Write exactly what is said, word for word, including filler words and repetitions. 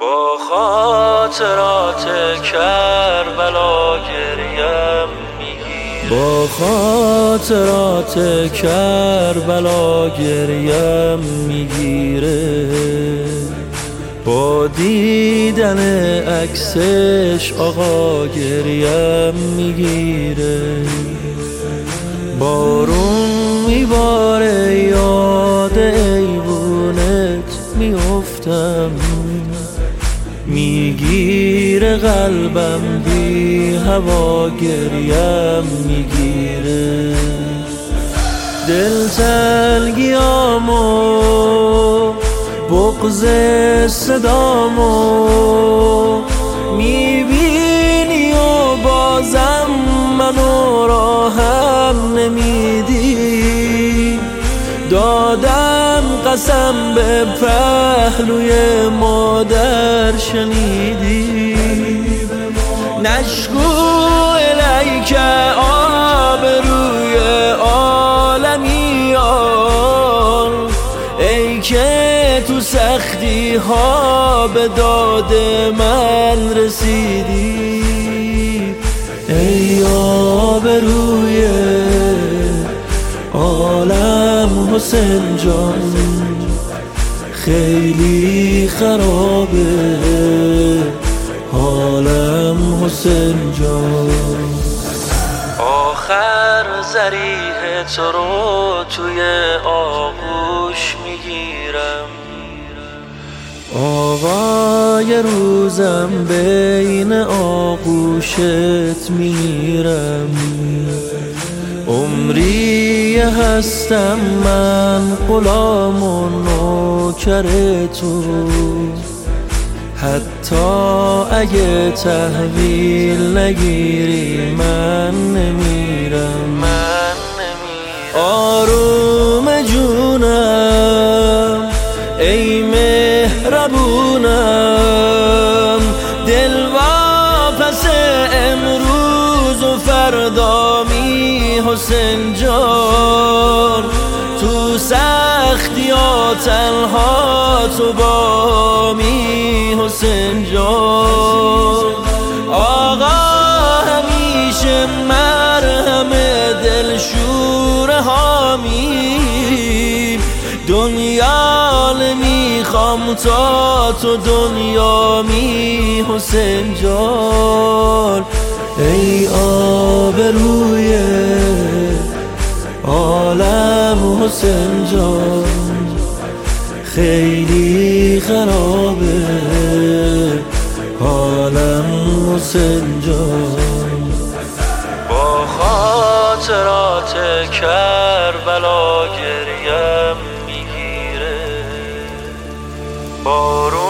با خاطرات کربلا گریم میگیره با خاطرات کربلا گریم میگیره با دیدن عکسش آقا گریم میگیره بارون میباره یاد ایوونت میافتم میگیره قلبم بی هوا گریم میگیره دل تنگیامو بغض صدامو میبینی و بازم منو راهم نمیدی دادم قسم به پهلوی مادر شنیدی نشکو الیک آبروی عالمیان ای که تو سختی ها به داد من رسیدی ای آبروی عالم حسین جان خیلی خرابه حالم حسین جان آخر ضریح تو رو توی آغوش میگیرم آقا یه روزم بین آغوشت میرم عمری هستم من غلام و نوکر تو حتی اگه تحویل نگیری من نمیرم من نمیرم آروم جونم ای مهربونم دل واپس امروز و فردا می حسین جان تو سختی ها تنها تو با می حسین جان آقا همیشه مرهم دلشور حامی دنیا نمیخوام تا تو دنیا می حسین جان ای آبروی عالم حسین جان خیلی خرابه حالم حسین جان با خاطرات کربلا گریم میگیره بارون